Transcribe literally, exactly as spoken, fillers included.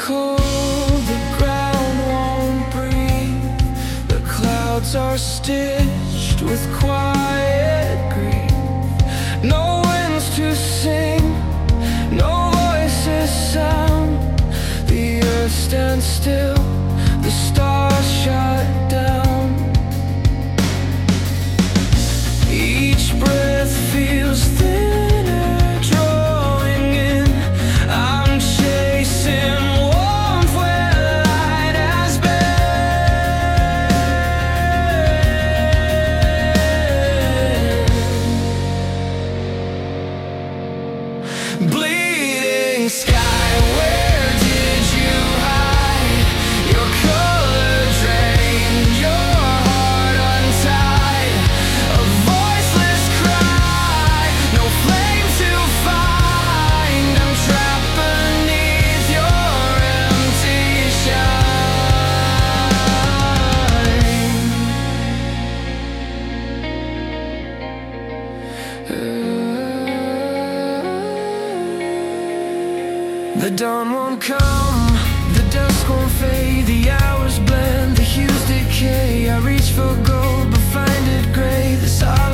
cold, the ground won't breathe. The clouds are stitched with quiet grief. No winds to sing, no voices sound. The earth stands still, the stars shut down. Each breath feels thinner, drawing in. I'm chasing warmth where light has been. Bleeding sky, where did you hide? Your color drained, your heart untied. A voiceless cry, no flame to find. I'm trapped beneath your empty shine. The dawn won't come, the dusk won't fade. The hours blend, the hues decay. I reach for gold but find it gray. The silence